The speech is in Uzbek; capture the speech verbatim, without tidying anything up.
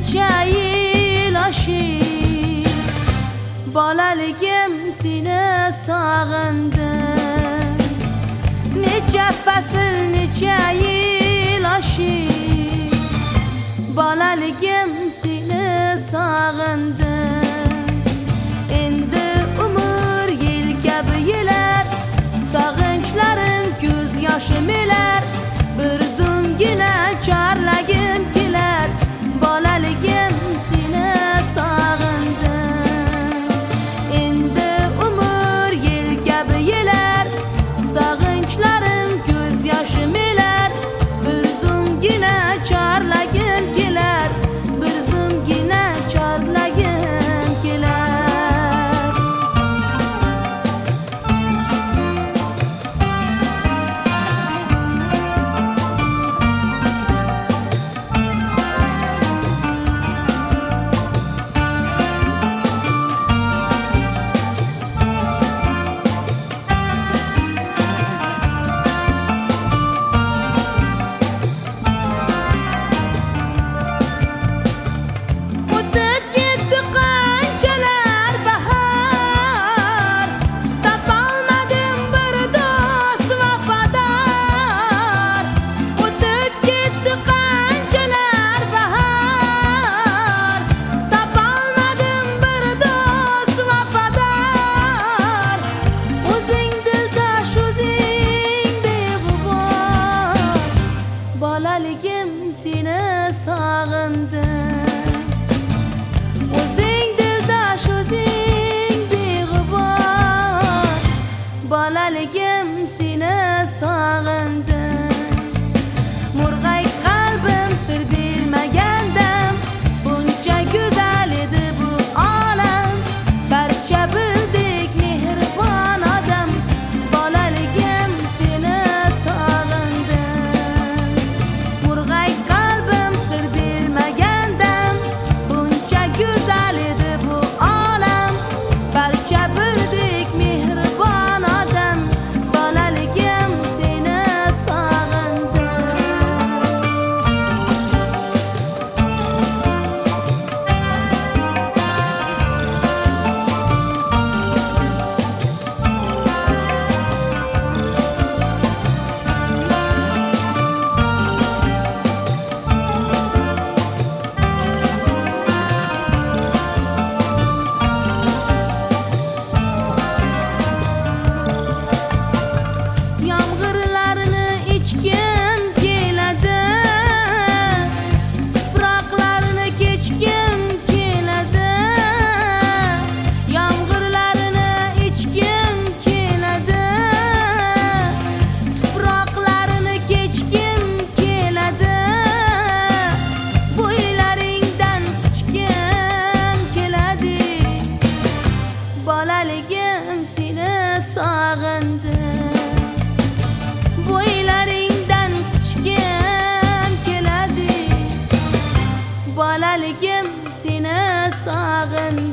necha yil oshib, bolaligim seni sog'indim. Necha fasl, necha yil oshib, bolaligim seni sog'indim. Endi umr yil kabi yilar, sog'inchlarim ko'z yoshim elar. Bir zumgina chorlagim kelar, bolaligim seni sog'indim. Endi umr yil kabi yilar, sog'inchlarim ko'z yoshim elar. Bir zumgina chorlagim kelar, bir zumgina chorlagim kelar. Bolaligim seni sog'indim. O'zing dildosh, o'zing beg'ubor. Bolaligim seni sog'indim. Murg'ay qalbim sir bilmagandim, buncha go'zal edi bu olam. Barcha bildik mehribon odam, bolaligim seni sog'indim. Murg'ay qalbim sir bilmagandim, buncha go'zal edi bu olam. Barcha bildik mehribon odam, bolaligim seni sog'indim. Yomg'irlarni ichgim keladi, tuproqlarni kechgim keladi. Yomg'irlarni ichgim keladi, tuproqlarni kechgim keladi. Bo'ylaringdan quchgim keladi, bolaligim seni sog'indim. Bo'ylaringdan quchgim keladi, bolaligim seni sog'indim.